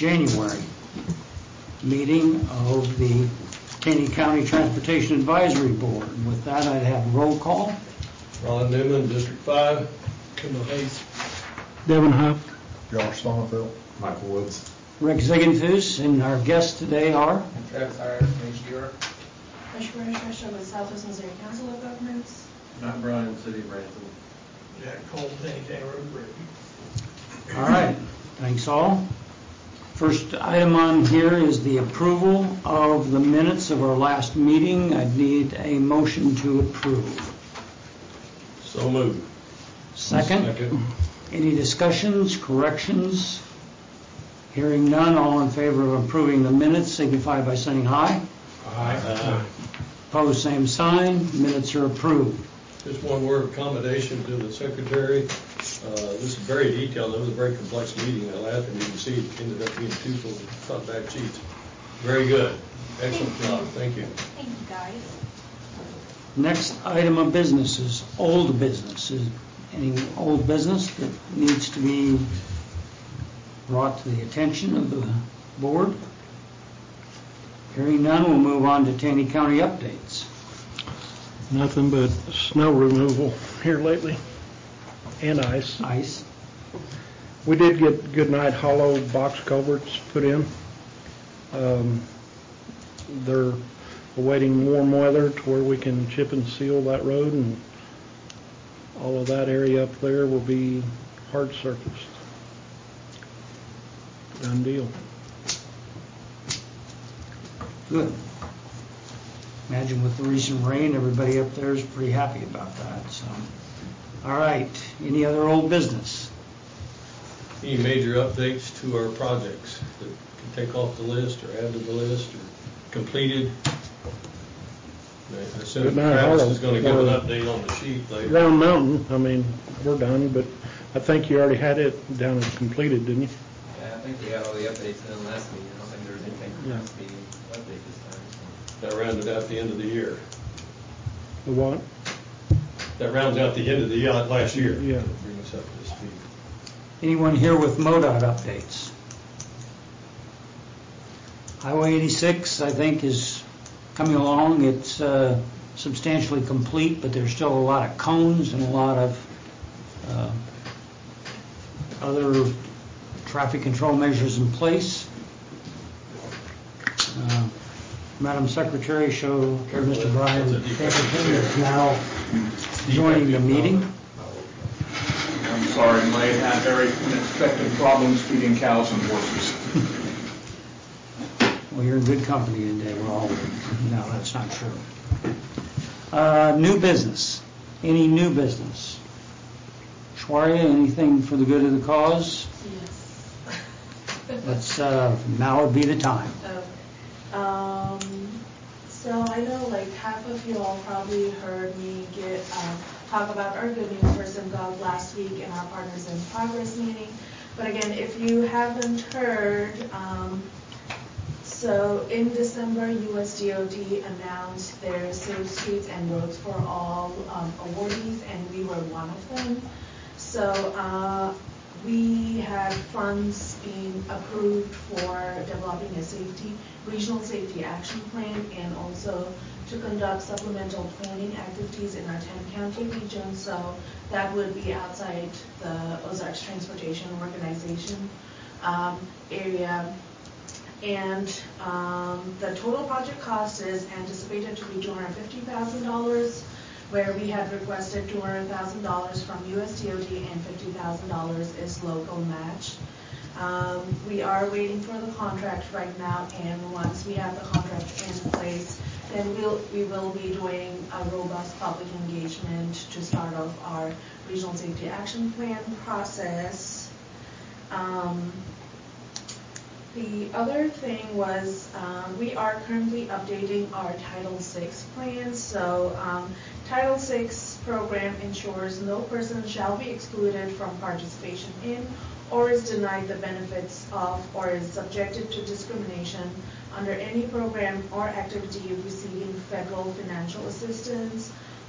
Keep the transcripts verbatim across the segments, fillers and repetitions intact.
January meeting of the Taney County Transportation Advisory Board. With that, I'd have roll call. Ron Newman, District five. Kendall Hayes. Devin Huff. Josh Sonnenfeld. Michael Woods. Rick Ziegenfuss, and our guests today are Travis Harris from H D R. Ashwara Shresha with Southwest Missouri Council of Governments. Matt Bryan, City of Branson. Jack Cole, Taney County Road Bridge. all right. Thanks all. First item on here is the approval of the minutes of our last meeting. I need a motion to approve. So moved. Second. Second. Any discussions, corrections? Hearing none, all in favor of approving the minutes signify by saying aye. Aye. Opposed, same sign. Minutes are approved. Just one word of commendation to the secretary. Uh, this is very detailed. It was a very complex meeting. I laughed, and you can see it ended up being two full not bad sheets. Very good. Excellent Thank job. you. Thank you. Thank you, guys. Next item of business is old business. Is any old business that needs to be brought to the attention of the board? Hearing none, we'll move on to Taney County updates. Nothing but snow removal here lately, and ice. Ice. We did get Goodnight Hollow box culverts put in. Um, they're awaiting warm weather to where we can chip and seal that road, and all of that area up there will be hard surfaced. Done deal. Good. Imagine with the recent rain, everybody up there is pretty happy about that. So, all right. Any other old business? Any major updates to our projects that can take off the list or add to the list or completed? I assume Goodnight Travis Hollow. is going to give an update on the sheet later. Round Mountain, I mean, we're done, but I think you already had it down as completed, didn't you? Yeah, I think we got all the updates in the last meeting. I don't think there was anything from Yeah. last meeting to update this time. That rounded out the end of the year. The what? That rounds out the end of the year, last year. Yeah. Bring us up to speed. Anyone here with MoDOT updates? Highway eighty-six, I think, is coming along. It's uh, substantially complete, but there's still a lot of cones and a lot of uh, other traffic control measures in place. Uh, Madam Secretary, show here Mister Brian Pinkerton is now joining the meeting. I'm sorry, I had very unexpected problems feeding cows and horses. Well, you're in good company today. We're all, no, that's not true. Uh, new business. Any new business? Shwaria, anything for the good of the cause? Yes. Let's, uh, now would be the time. Okay. Um, so I know like half of you all probably heard me get um, talk about our Good News for SimGov last week in our Partners in Progress meeting. But again, if you haven't heard, um, so in December, U S D O T announced their Safe Streets and Roads for All um, awardees, and we were one of them. So uh, we had funds being approved for developing a safety, regional safety action plan, and also to conduct supplemental planning activities in our ten county region. So that would be outside the Ozarks Transportation Organization um, area. And um, the total project cost is anticipated to be two hundred fifty thousand dollars, where we had requested two hundred thousand dollars from U S D O T and fifty thousand dollars is local match. Um, we are waiting for the contract right now, and once we have the contract in place, then we'll, we will be doing a robust public engagement to start off our regional safety action plan process. Um, The other thing was um, we are currently updating our Title six plans. So um, Title six program ensures no person shall be excluded from participation in or is denied the benefits of or is subjected to discrimination under any program or activity receiving federal financial assistance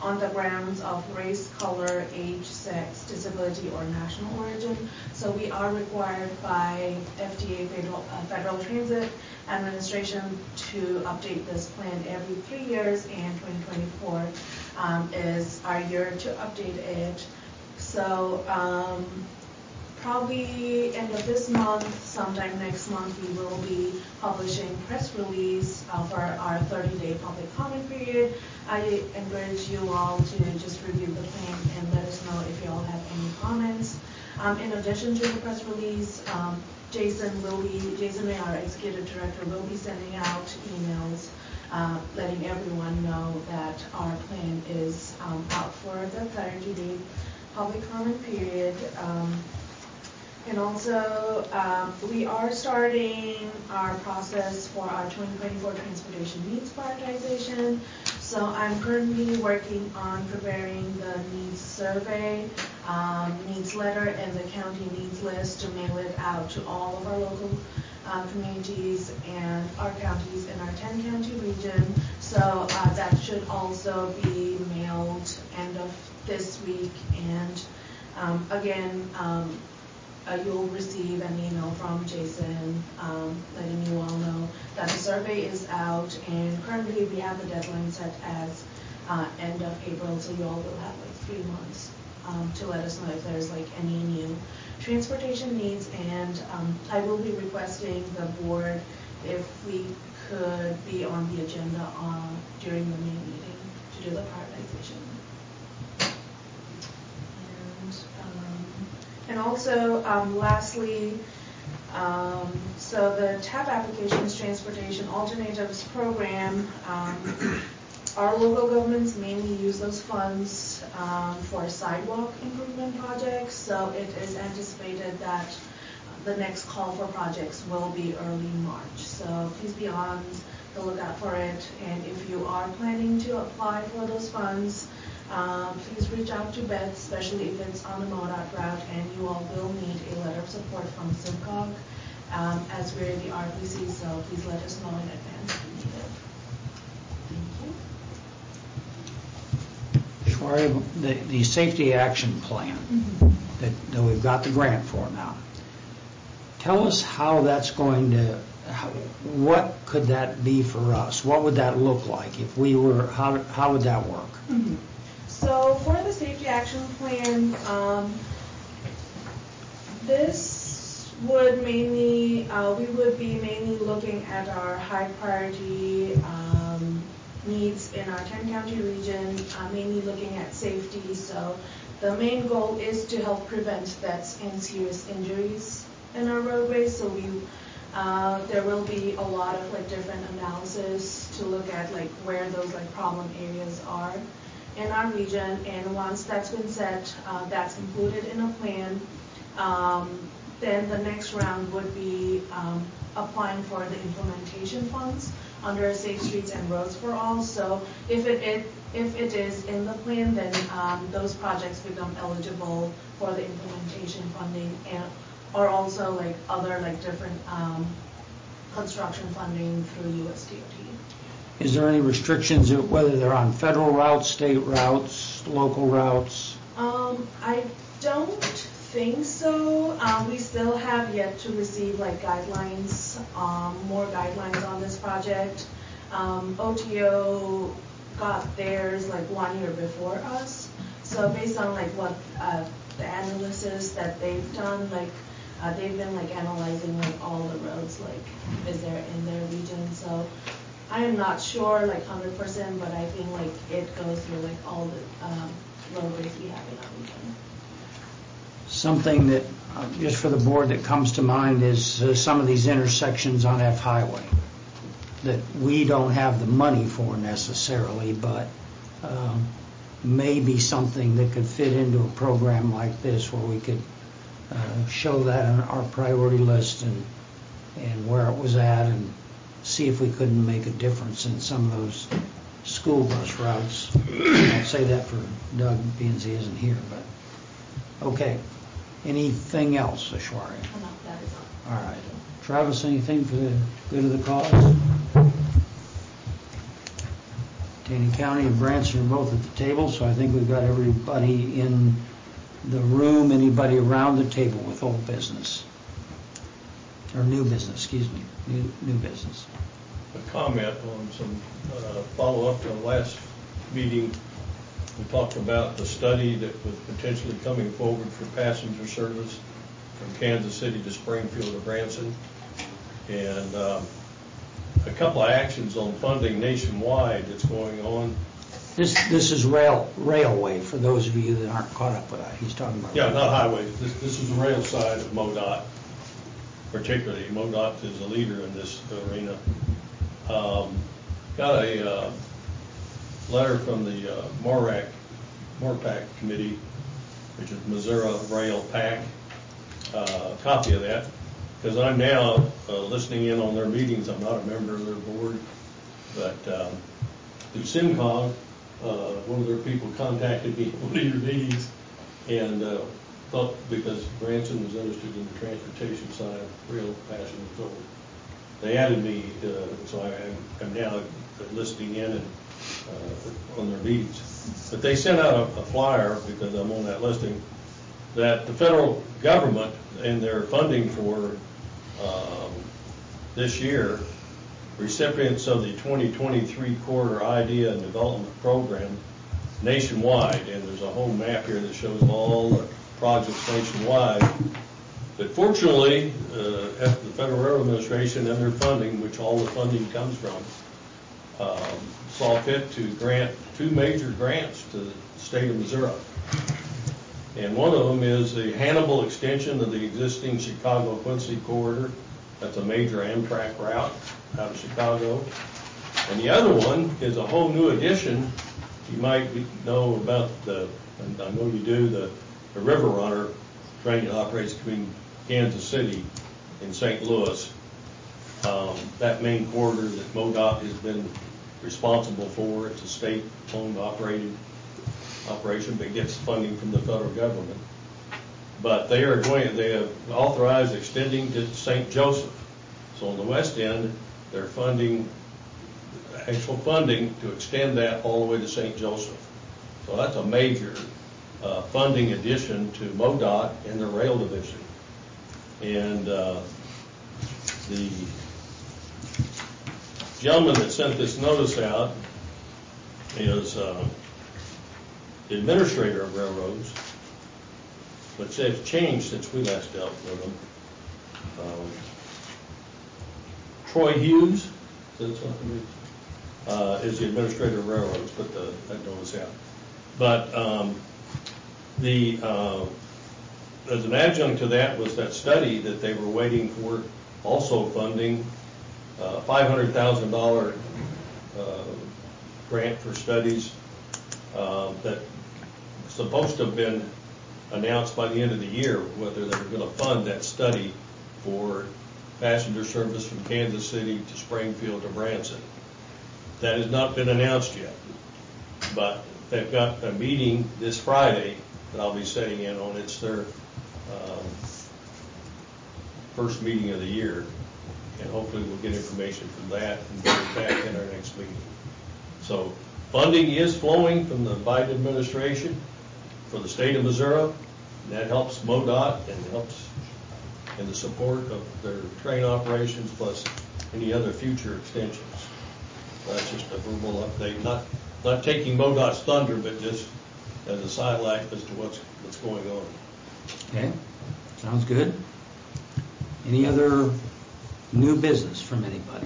on the grounds of race, color, age, sex, disability, or national origin. So we are required by F D A, Federal, uh, Federal Transit Administration, to update this plan every three years, and twenty twenty-four um, is our year to update it. So um, probably end of this month, sometime next month, we will be publishing press release uh, for our thirty day public comment period. I encourage you all to just review the plan and let us know if you all have any comments. Um, in addition to the press release, um, Jason will be, Jason May, our executive director, will be sending out emails uh, letting everyone know that our plan is um, out for the thirty day public comment period. Um, And also, um, we are starting our process for our twenty twenty-four transportation needs prioritization. So I'm currently working on preparing the needs survey, um, needs letter, and the county needs list to mail it out to all of our local uh, communities and our counties in our ten county region. So uh, that should also be mailed end of this week. And um, again, um, Uh, you'll receive an email from Jason um, letting you all know that the survey is out, and currently we have the deadline set as uh, end of April, so you all will have like three months um, to let us know if there's like any new transportation needs. And um, I will be requesting the board if we could be on the agenda uh, during the May meeting to do the prioritization. And also, um, lastly, um, so the TAP Applications Transportation Alternatives Program, um, our local governments mainly use those funds um, for sidewalk improvement projects. So it is anticipated that the next call for projects will be early March. So please be on the lookout for it. And if you are planning to apply for those funds, Um, please reach out to Beth, especially if it's on the MoDOT route, and you all will need a letter of support from SimCog um, as we're the R P C, so please let us know in advance if you need it. Thank you. Shwari, the, the safety action plan mm-hmm. that, that we've got the grant for now, tell us how that's going to, how, what could that be for us? What would that look like if we were, how, how would that work? Mm-hmm. So for the safety action plan, um, this would mainly, uh, we would be mainly looking at our high priority um, needs in our ten county region, uh, mainly looking at safety. So the main goal is to help prevent deaths and serious injuries in our roadways. So we, uh, there will be a lot of like different analysis to look at like where those like problem areas are in our region, and once that's been set, uh, that's included in a plan. Um, then the next round would be um, applying for the implementation funds under Safe Streets and Roads for All. So if it, it if it is in the plan, then um, those projects become eligible for the implementation funding, and or also like other like different um, construction funding through U S D O T. Is there any restrictions whether they're on federal routes, state routes, local routes? Um, I don't think so. Um, we still have yet to receive like guidelines, um, more guidelines on this project. Um, O T O got theirs like one year before us. So based on like what uh, the analysis that they've done, like uh, they've been like analyzing like all the roads like is there in their region. So I am not sure like one hundred percent, but I think like it goes through like all the um, roadways we have in our region. Something that, uh, just for the board, that comes to mind is uh, some of these intersections on F Highway that we don't have the money for necessarily, but um, maybe something that could fit into a program like this where we could uh, show that on our priority list and and where it was at, and see if we couldn't make a difference in some of those school bus routes. I'll say that for Doug, being as he isn't here, but okay. Anything else, Ashwari? No, that is all. All right. Travis, anything for the good of the cause? Taney County and Branson are both at the table, so I think we've got everybody in the room, anybody around the table with old business. Or new business, excuse me, new, new business. A comment on some uh, follow-up to the last meeting. We talked about the study that was potentially coming forward for passenger service from Kansas City to Springfield or Branson. And um, a couple of actions on funding nationwide that's going on. This this is rail railway for those of you that aren't caught up with that. He's talking about. Yeah, not highways. This, this is the rail side of MoDOT, particularly. MoDOT is a leader in this arena. Um, got a uh, letter from the uh, MORAC, MORPAC committee, which is Missouri Rail PAC, uh, a copy of that, because I'm now uh, listening in on their meetings. I'm not a member of their board, but um, through SimCog, uh, one of their people contacted me at one of your meetings and uh, thought, because Branson was interested in the transportation side of rail passenger, so they added me, uh, so I am I'm now listening in and uh, on their meetings. But they sent out a, a flyer, because I'm on that listing, that the federal government and their funding for um, this year, recipients of the twenty twenty-three Corridor Idea and Development Program nationwide, and there's a whole map here that shows all the projects nationwide. But fortunately, uh, at the Federal Railroad Administration and their funding, which all the funding comes from, um, saw fit to grant two major grants to the state of Missouri. And one of them is the Hannibal extension of the existing Chicago-Quincy corridor. That's a major Amtrak route out of Chicago. And the other one is a whole new addition. You might be, know about the, and I know you do, the, the River Runner train that operates between Kansas City and Saint Louis. Um, that main corridor that MoDOT has been responsible for. It's a state-owned operated operation, but gets funding from the federal government. But they are going, they have authorized extending to Saint Joseph. So on the west end, they're funding, actual funding to extend that all the way to Saint Joseph. So that's a major uh, funding addition to MoDOT and the rail division. And uh, the gentleman that sent this notice out is uh, the administrator of railroads, but they've changed since we last dealt with them. Um, Troy Hughes, is, uh, is the administrator of railroads, put the, that notice out. But um, the uh, as an adjunct to that was that study that they were waiting for, also funding uh, five hundred thousand dollars uh, grant for studies uh, that was supposed to have been announced by the end of the year, whether they were going to fund that study for passenger service from Kansas City to Springfield to Branson. That has not been announced yet, but they've got a meeting this Friday that I'll be sitting in on. It's their um, first meeting of the year, and hopefully we'll get information from that and bring it back in our next meeting. So funding is flowing from the Biden administration for the state of Missouri, and that helps MoDOT and helps in the support of their train operations, plus any other future extensions. That's just a verbal update, not not taking MoDOT's thunder, but just as a sidelight as to what's what's going on. Okay, sounds good. Any other new business from anybody?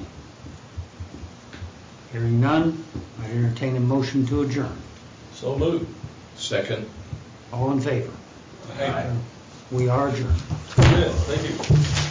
Hearing none, I entertain a motion to adjourn. So moved. Second. All in favor? Aye. We are adjourned. Good, thank you.